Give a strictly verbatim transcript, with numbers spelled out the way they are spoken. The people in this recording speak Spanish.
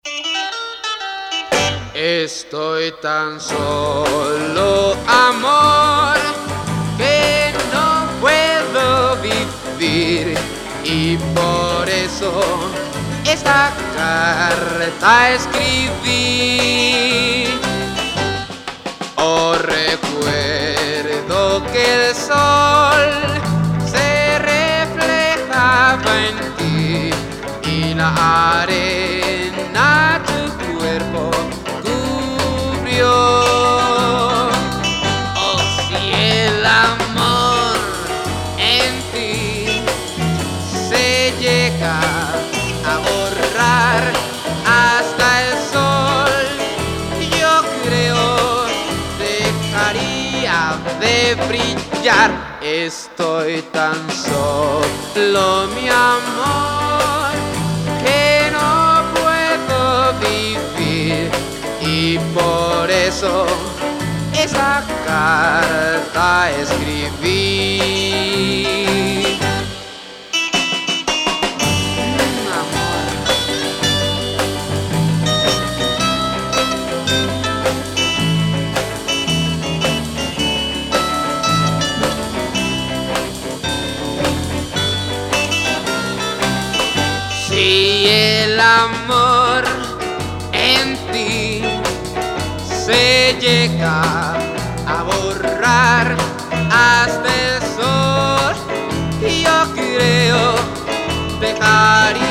Estoy tan solo, amor, que no puedo vivir, y por eso esta carta escribí. Oh, recuerdo que el sol se reflejaba en ti y la arena tu cuerpo cubrió. Oh, si el amor en ti se llega a borrar hasta el sol, yo creo dejaría de brillar. Estoy tan solo, mi amor, que no puedo vivir, y por eso esa carta escribí. Mm, amor. Si el amor en ti se llega a borrar hasta el sol, yo creo dejaría